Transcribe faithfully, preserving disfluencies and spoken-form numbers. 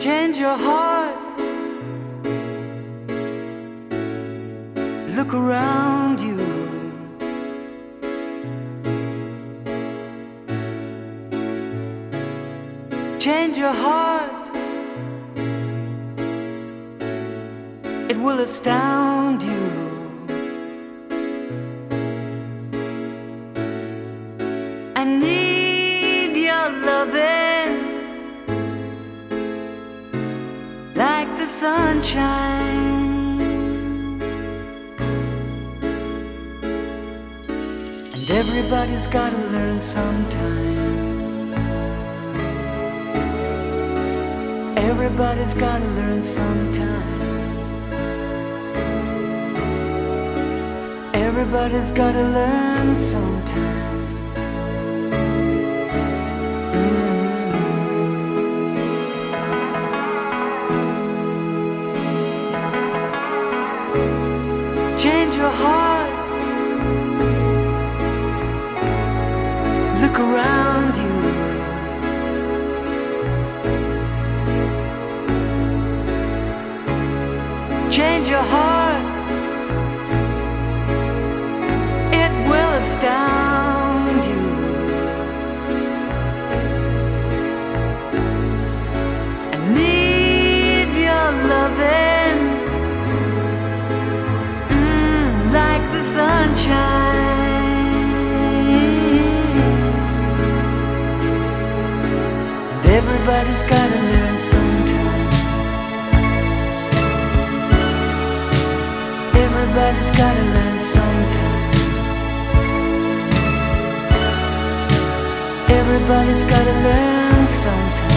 Change your heart. Look around you. Change your heart. It will astound you. I need your loving like the sunshine. And everybody's gotta learn sometime. Everybody's gotta learn sometime. Everybody's gotta learn sometime. Change your heart. Look around you. Change your heart. It will astound you. I need your loving like the sunshine. And everybody's gotta learn sometime. Everybody's gotta learn sometime. Everybody's gotta learn sometime.